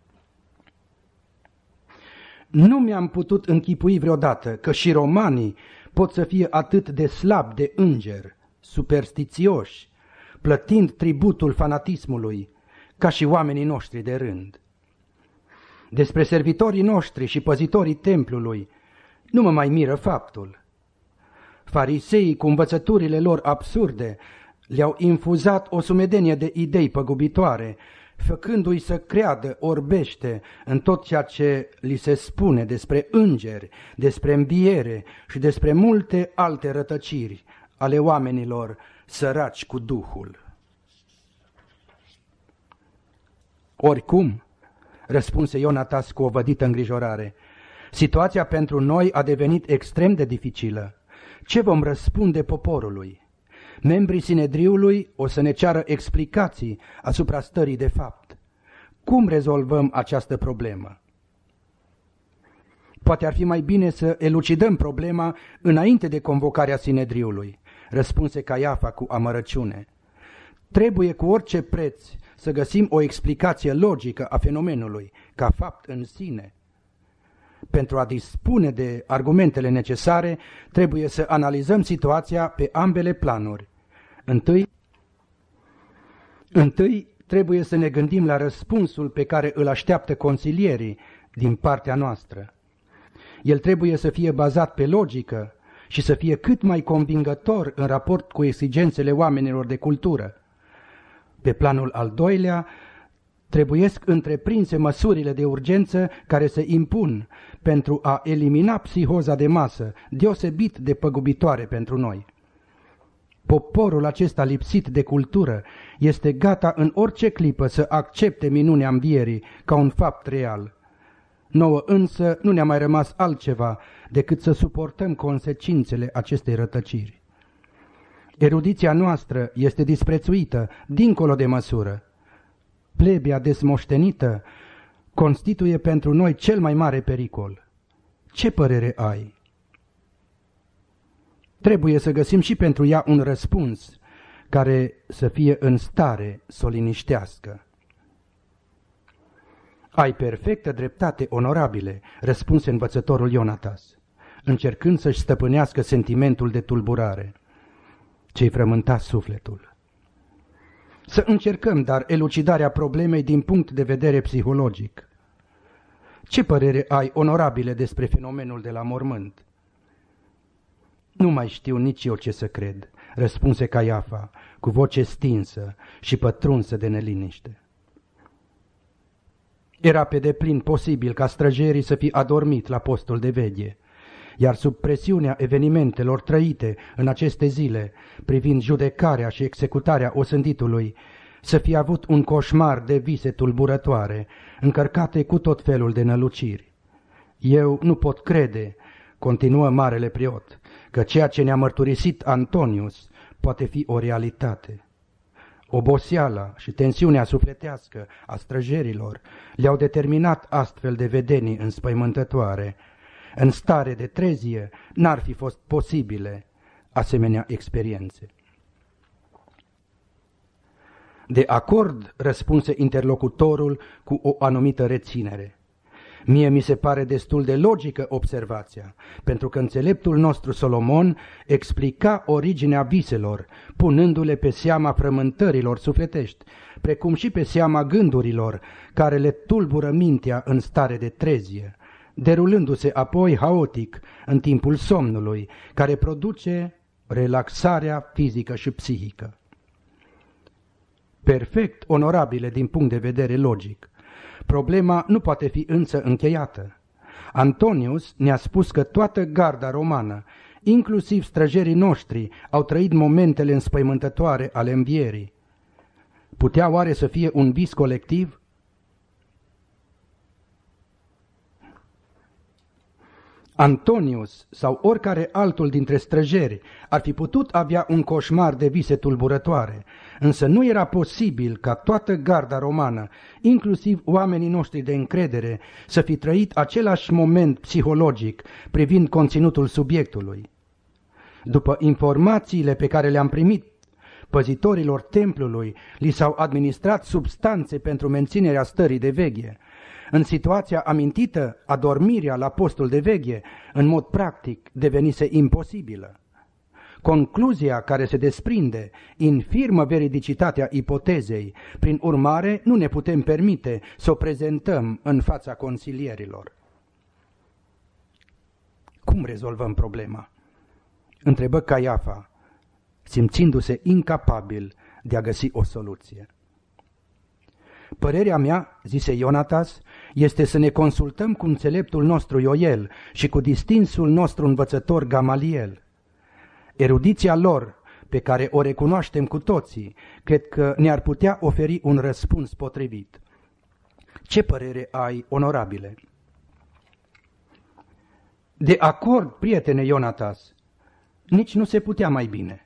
Nu mi-am putut închipui vreodată că și romanii pot să fie atât de slabi de îngeri, superstițioși, plătind tributul fanatismului, ca și oamenii noștri de rând. Despre servitorii noștri și păzitorii templului nu mă mai miră faptul. Fariseii, cu învățăturile lor absurde, le-au infuzat o sumedenie de idei păgubitoare, făcându-i să creadă orbește în tot ceea ce li se spune despre îngeri, despre înviere și despre multe alte rătăciri ale oamenilor săraci cu Duhul. Oricum, răspunse Ionatas cu o vădită îngrijorare, situația pentru noi a devenit extrem de dificilă. Ce vom răspunde poporului? Membrii Sinedriului o să ne ceară explicații asupra stării de fapt. Cum rezolvăm această problemă? Poate ar fi mai bine să elucidăm problema înainte de convocarea Sinedriului, răspunse Caiafa cu amărăciune. Trebuie cu orice preț să găsim o explicație logică a fenomenului, ca fapt în sine. Pentru a dispune de argumentele necesare, trebuie să analizăm situația pe ambele planuri. Întâi, întâi trebuie să ne gândim la răspunsul pe care îl așteaptă consilierii din partea noastră. El trebuie să fie bazat pe logică și să fie cât mai convingător în raport cu exigențele oamenilor de cultură. Pe planul al doilea, trebuiesc întreprinse măsurile de urgență care se impun pentru a elimina psihoza de masă, deosebit de păgubitoare pentru noi. Poporul acesta lipsit de cultură este gata în orice clipă să accepte minunea învierii ca un fapt real. Nouă însă nu ne-a mai rămas altceva decât să suportăm consecințele acestei rătăciri. Erudiția noastră este disprețuită dincolo de măsură. Plebea desmoștenită constituie pentru noi cel mai mare pericol. Ce părere ai? Trebuie să găsim și pentru ea un răspuns care să fie în stare să o liniștească. Ai perfectă dreptate, onorabile, răspunse învățătorul Ionatas, încercând să-și stăpânească sentimentul de tulburare ce-i frământa sufletul. Să încercăm, dar, elucidarea problemei din punct de vedere psihologic. Ce părere ai, onorabile, despre fenomenul de la mormânt? Nu mai știu nici eu ce să cred, răspunse Caiafa, cu voce stinsă și pătrunsă de neliniște. Era pe deplin posibil ca străjerii să fi adormit la postul de veche, iar sub presiunea evenimentelor trăite în aceste zile, privind judecarea și executarea osânditului, să fi avut un coșmar de vise tulburătoare, încărcate cu tot felul de năluciri. Eu nu pot crede, continuă marele preot, că ceea ce ne-a mărturisit Antonius poate fi o realitate. Oboseala și tensiunea sufletească a străjerilor le-au determinat astfel de vedenii înspăimântătoare. În stare de trezie n-ar fi fost posibile asemenea experiențe. De acord, răspunse interlocutorul cu o anumită reținere. Mie mi se pare destul de logică observația, pentru că înțeleptul nostru Solomon explica originea viselor, punându-le pe seama frământărilor sufletești, precum și pe seama gândurilor care le tulbură mintea în stare de trezie, derulându-se apoi haotic în timpul somnului, care produce relaxarea fizică și psihică. Perfect onorabile din punct de vedere logic. Problema nu poate fi însă încheiată. Antonius ne-a spus că toată garda romană, inclusiv străjerii noștri, au trăit momentele înspăimântătoare ale învierii. Putea oare să fie un vis colectiv? Antonius sau oricare altul dintre străjeri ar fi putut avea un coșmar de vise tulburătoare, însă nu era posibil ca toată garda romană, inclusiv oamenii noștri de încredere, să fi trăit același moment psihologic privind conținutul subiectului. După informațiile pe care le-am primit, păzitorilor templului li s-au administrat substanțe pentru menținerea stării de veche. În situația amintită, adormirea la postul de veche, în mod practic, devenise imposibilă. Concluzia care se desprinde infirmă veridicitatea ipotezei, prin urmare nu ne putem permite să o prezentăm în fața consilierilor. Cum rezolvăm problema? Întrebă Caiafa, simțindu-se incapabil de a găsi o soluție. Părerea mea, zise Ionatas, este să ne consultăm cu înțeleptul nostru Ioel și cu distinsul nostru învățător Gamaliel. Erudiția lor, pe care o recunoaștem cu toții, cred că ne-ar putea oferi un răspuns potrivit. Ce părere ai, onorabile? De acord, prietene Ionatas, nici nu se putea mai bine.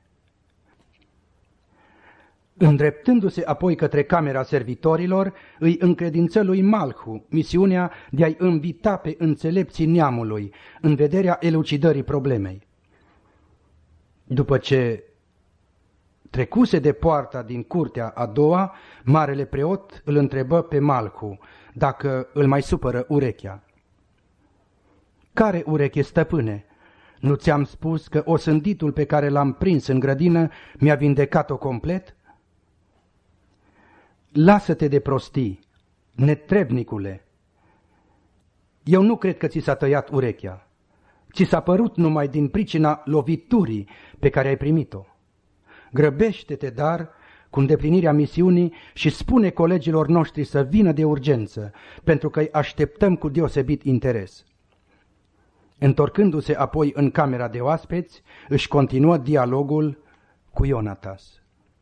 Îndreptându-se apoi către camera servitorilor, îi încredință lui Malhu misiunea de a-i invita pe înțelepții neamului în vederea elucidării problemei. După ce trecuse de poarta din curtea a doua, marele preot îl întrebă pe Malhu dacă îl mai supără urechea. Care ureche, stăpâne? Nu ți-am spus că osânditul pe care l-am prins în grădină mi-a vindecat-o complet? Lasă-te de prostii, netrebnicule. Eu nu cred că ți s-a tăiat urechea. Ți s-a părut numai din pricina loviturii pe care ai primit-o. Grăbește-te, dar, cu îndeplinirea misiunii și spune colegilor noștri să vină de urgență, pentru că îi așteptăm cu deosebit interes. Întorcându-se apoi în camera de oaspeți, își continuă dialogul cu Ionatas.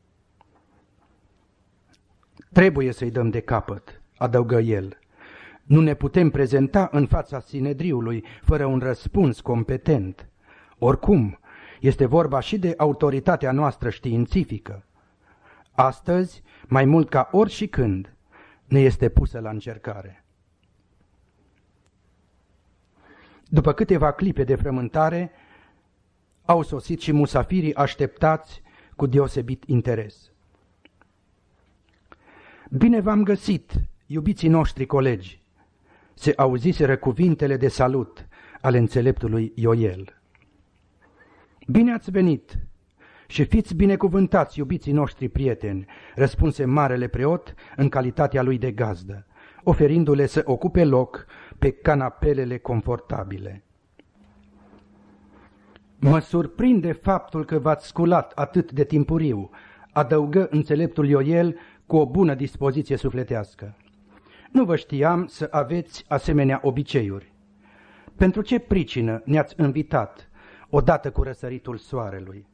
Trebuie să-i dăm de capăt, adăugă el. Nu ne putem prezenta în fața Sinedriului fără un răspuns competent. Oricum, este vorba și de autoritatea noastră științifică. Astăzi, mai mult ca oricând, ne este pusă la încercare. După câteva clipe de frământare, au sosit și musafirii așteptați cu deosebit interes. Bine v-am găsit, iubiții noștri colegi, se auziseră cuvintele de salut ale înțeleptului Ioel. Bine ați venit și fiți binecuvântați, iubiții noștri prieteni, răspunse marele preot în calitatea lui de gazdă, oferindu-le să ocupe loc pe canapelele confortabile. Mă surprinde faptul că v-ați sculat atât de timpuriu, adăugă înțeleptul Ioel cu o bună dispoziție sufletească. Nu vă știam să aveți asemenea obiceiuri. Pentru ce pricină ne-ați invitat odată cu răsăritul soarelui?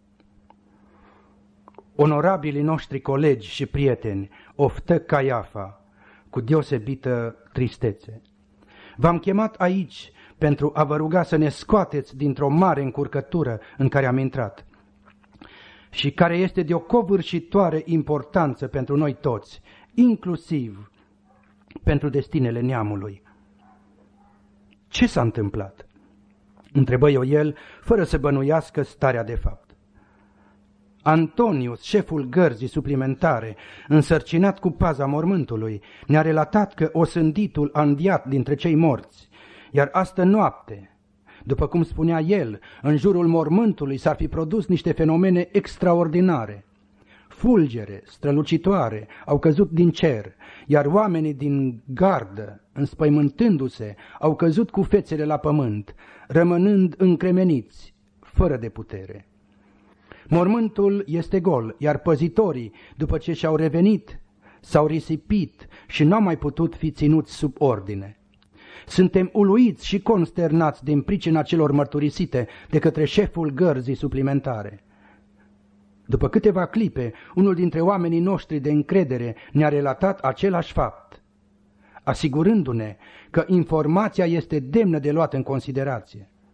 Onorabilii noștri colegi și prieteni, oftă Caiafa cu deosebită tristețe. V-am chemat aici pentru a vă ruga să ne scoateți dintr-o mare încurcătură în care am intrat și care este de o covârșitoare importanță pentru noi toți, inclusiv pentru destinele neamului. Ce s-a întâmplat? Întrebă Ioel, fără să bănuiască starea de fapt. Antonius, șeful gărzii suplimentare, însărcinat cu paza mormântului, ne-a relatat că osânditul a înviat dintre cei morți, iar astă noapte, după cum spunea el, în jurul mormântului s-ar fi produs niște fenomene extraordinare. Fulgere strălucitoare au căzut din cer, iar oamenii din gardă, înspăimântându-se, au căzut cu fețele la pământ, rămânând încremeniți, fără de putere. Mormântul este gol, iar păzitorii, după ce și-au revenit, s-au risipit și n-au mai putut fi ținuți sub ordine. Suntem uluiți și consternați din pricina celor mărturisite de către șeful gărzii suplimentare. După câteva clipe, unul dintre oamenii noștri de încredere ne-a relatat același fapt, asigurându-ne că informația este demnă de luat în considerație.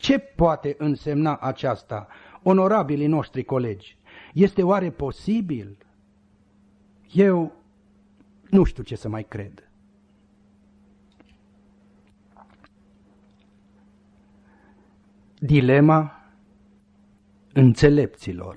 Ce poate însemna aceasta, onorabilii noștri colegi? Este oare posibil? Eu nu știu ce să mai cred. Dilema înțelepților.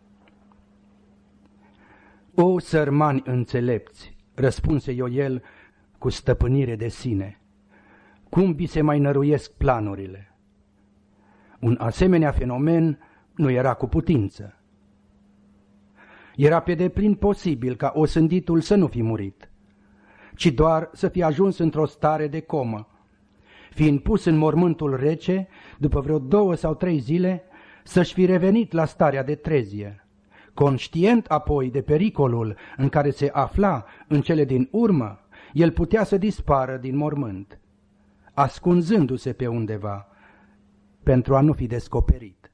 O, sărmani înțelepți, răspunse Ioel cu stăpânire de sine, cum vi se mai năruiesc planurile? Un asemenea fenomen nu era cu putință. Era pe deplin posibil ca osânditul să nu fi murit, ci doar să fi ajuns într-o stare de comă, fiind pus în mormântul rece, după vreo două sau trei zile, să-și fi revenit la starea de trezie, conștient apoi de pericolul în care se afla în cele din urmă, el putea să dispară din mormânt, ascunzându-se pe undeva, pentru a nu fi descoperit.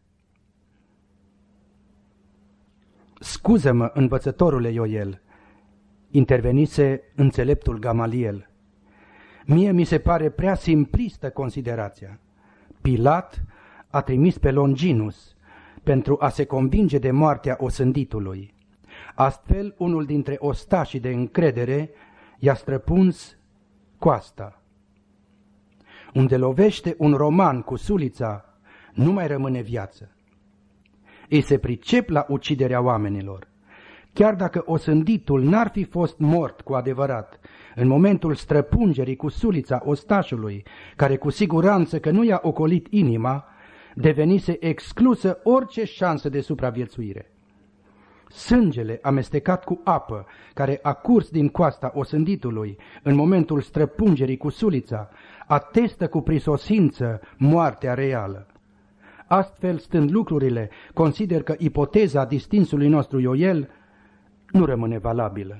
Scuză-mă, învățătorule Ioel, intervenise înțeleptul Gamaliel. Mie mi se pare prea simplistă considerația. Pilat a trimis pe Longinus pentru a se convinge de moartea osânditului. Astfel, unul dintre ostașii de încredere i-a străpuns coasta. Unde lovește un roman cu sulița, nu mai rămâne viață. Ei se pricep la uciderea oamenilor. Chiar dacă osânditul n-ar fi fost mort cu adevărat, în momentul străpungerii cu sulița ostașului, care cu siguranță că nu i-a ocolit inima, devenise exclusă orice șansă de supraviețuire. Sângele amestecat cu apă, care a curs din coasta osânditului în momentul străpungerii cu sulița, atestă cu prisosință moartea reală. Astfel, stând lucrurile, consider că ipoteza distinsului nostru Ioel nu rămâne valabilă.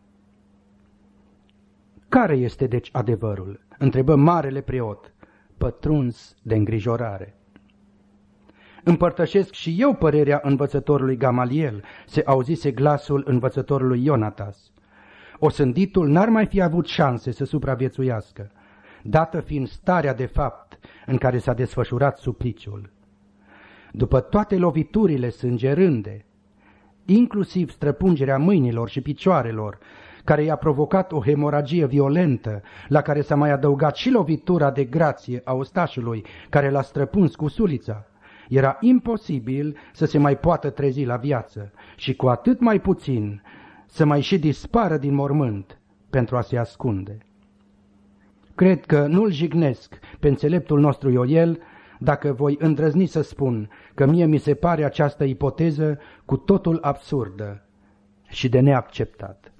Care este deci adevărul? Întrebă marele preot, pătruns de îngrijorare. Împărtășesc și eu părerea învățătorului Gamaliel, se auzise glasul învățătorului Ionatas. Osânditul n-ar mai fi avut șanse să supraviețuiască, dată fiind starea de fapt în care s-a desfășurat supliciul. După toate loviturile sângerânde, inclusiv străpungerea mâinilor și picioarelor, care i-a provocat o hemoragie violentă, la care s-a mai adăugat și lovitura de grație a ostașului care l-a străpuns cu sulița, era imposibil să se mai poată trezi la viață și cu atât mai puțin să mai și dispară din mormânt pentru a se ascunde. Cred că nu-l jignesc pe înțeleptul nostru Ioel dacă voi îndrăzni să spun că mie mi se pare această ipoteză cu totul absurdă și de neacceptat.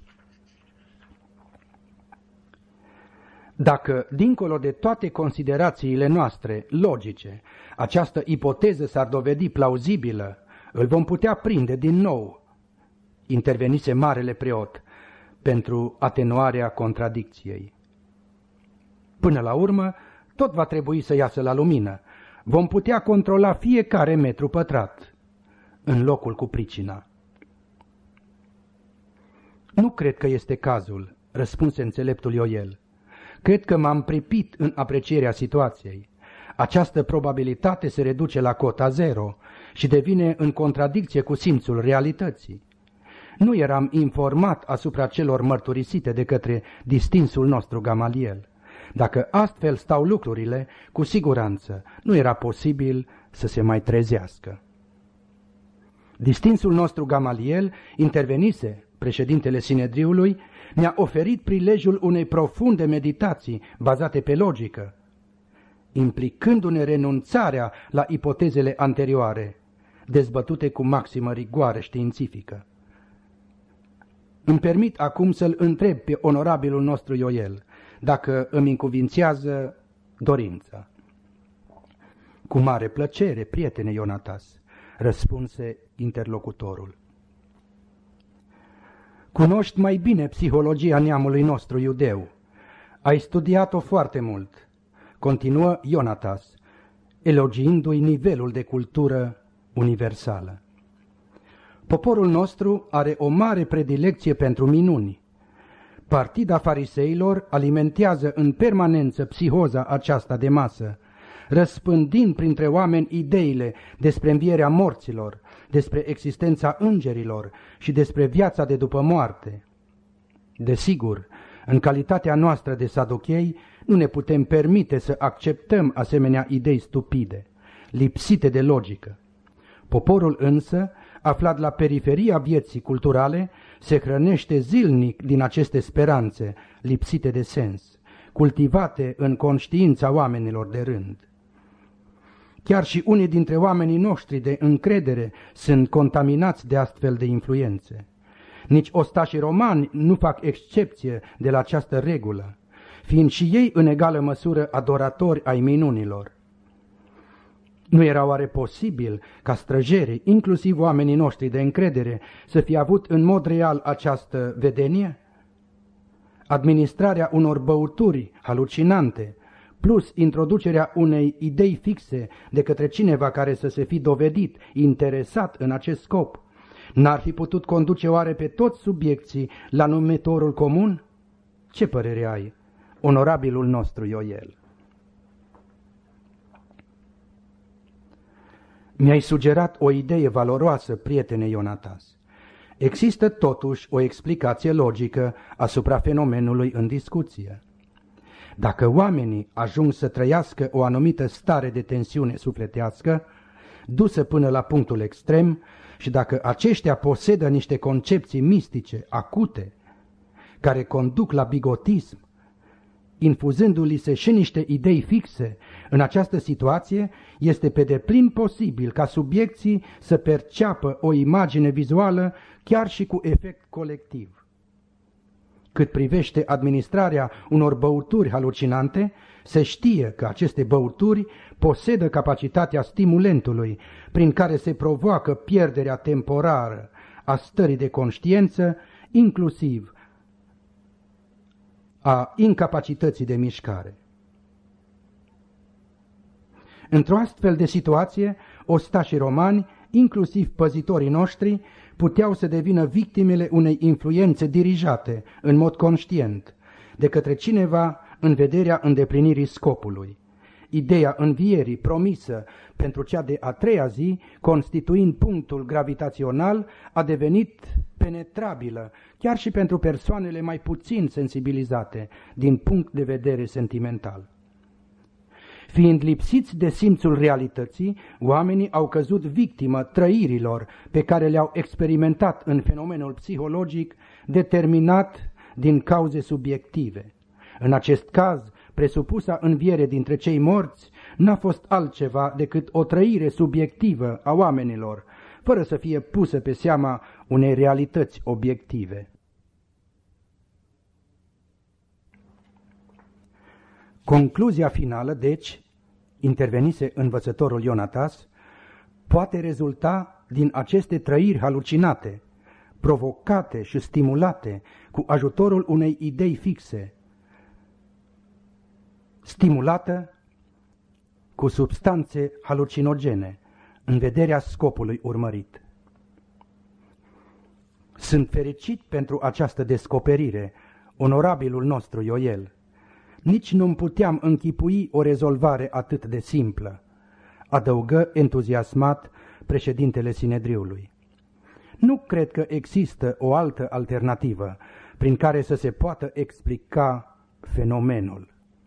Dacă, dincolo de toate considerațiile noastre logice, această ipoteză s-ar dovedi plauzibilă, îl vom putea prinde din nou, intervenise marele preot, pentru atenuarea contradicției. Până la urmă, tot va trebui să iasă la lumină. Vom putea controla fiecare metru pătrat în locul cu pricina. Nu cred că este cazul, răspunse înțeleptul Ioel. Cred că m-am pripit în aprecierea situației. Această probabilitate se reduce la cota zero și devine în contradicție cu simțul realității. Nu eram informat asupra celor mărturisite de către distinsul nostru Gamaliel. Dacă astfel stau lucrurile, cu siguranță nu era posibil să se mai trezească. Distinsul nostru Gamaliel intervenise, președintele Sinedriului, ne-a oferit prilejul unei profunde meditații bazate pe logică, implicându-ne renunțarea la ipotezele anterioare, dezbătute cu maximă rigoare științifică. Îmi permit acum să-l întreb pe onorabilul nostru Ioel dacă îmi încuvințează dorința. Cu mare plăcere, prietene Ionatas, răspunse interlocutorul. Cunoști mai bine psihologia neamului nostru iudeu. Ai studiat-o foarte mult, continuă Ionatas, elogiindu-i nivelul de cultură universală. Poporul nostru are o mare predilecție pentru minuni. Partida fariseilor alimentează în permanență psihoza aceasta de masă, răspândind printre oameni ideile despre învierea morților, despre existența îngerilor și despre viața de după moarte. Desigur, în calitatea noastră de saduchei, nu ne putem permite să acceptăm asemenea idei stupide, lipsite de logică. Poporul însă, aflat la periferia vieții culturale, se hrănește zilnic din aceste speranțe lipsite de sens, cultivate în conștiința oamenilor de rând. Chiar și unii dintre oamenii noștri de încredere sunt contaminați de astfel de influențe. Nici ostașii romani nu fac excepție de la această regulă, fiind și ei în egală măsură adoratori ai minunilor. Nu era oare posibil ca străjerii, inclusiv oamenii noștri de încredere, să fie avut în mod real această vedenie? Administrarea unor băuturi halucinante, plus introducerea unei idei fixe de către cineva care să se fi dovedit interesat în acest scop, n-ar fi putut conduce oare pe toți subiecții la numitorul comun? Ce părere ai, onorabilul nostru Ioel? Mi-ai sugerat o idee valoroasă, prietene Ionatas. Există totuși o explicație logică asupra fenomenului în discuție. Dacă oamenii ajung să trăiască o anumită stare de tensiune sufletească, dusă până la punctul extrem, și dacă aceștia posedă niște concepții mistice, acute, care conduc la bigotism, infuzându-li se și niște idei fixe, în această situație este pe deplin posibil ca subiecții să perceapă o imagine vizuală chiar și cu efect colectiv. Cât privește administrarea unor băuturi halucinante, se știe că aceste băuturi posedă capacitatea stimulentului, prin care se provoacă pierderea temporară a stării de conștiință, inclusiv a incapacității de mișcare. Într-o astfel de situație, ostașii romani, inclusiv păzitorii noștri, puteau să devină victimele unei influențe dirijate în mod conștient de către cineva în vederea îndeplinirii scopului. Ideea învierii promisă pentru cea de a treia zi, constituind punctul gravitațional, a devenit penetrabilă chiar și pentru persoanele mai puțin sensibilizate din punct de vedere sentimental. Fiind lipsiți de simțul realității, oamenii au căzut victimă trăirilor pe care le-au experimentat în fenomenul psihologic determinat din cauze subiective. În acest caz, presupusa înviere dintre cei morți n-a fost altceva decât o trăire subiectivă a oamenilor, fără să fie pusă pe seama unei realități obiective. Concluzia finală, deci, intervenise învățătorul Ionatas, poate rezulta din aceste trăiri halucinate, provocate și stimulate cu ajutorul unei idei fixe, stimulată cu substanțe halucinogene în vederea scopului urmărit. Sunt fericit pentru această descoperire, onorabilul nostru Ioel. Nici nu-mi puteam închipui o rezolvare atât de simplă, adăugă entuziasmat președintele Sinedriului. Nu cred că există o altă alternativă prin care să se poată explica fenomenul.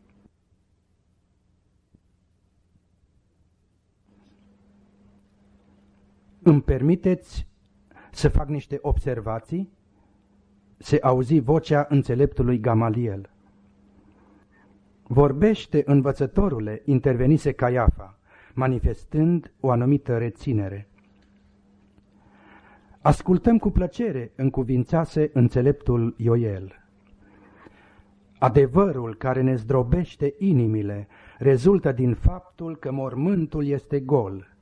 Îmi permiteți să fac niște observații? Se auzi vocea înțeleptului Gamaliel. Vorbește, învățătorule, intervenise Caiafa, manifestând o anumită reținere. Ascultăm cu plăcere, încuvințase înțeleptul Ioel. Adevărul care ne zdrobește inimile rezultă din faptul că mormântul este gol.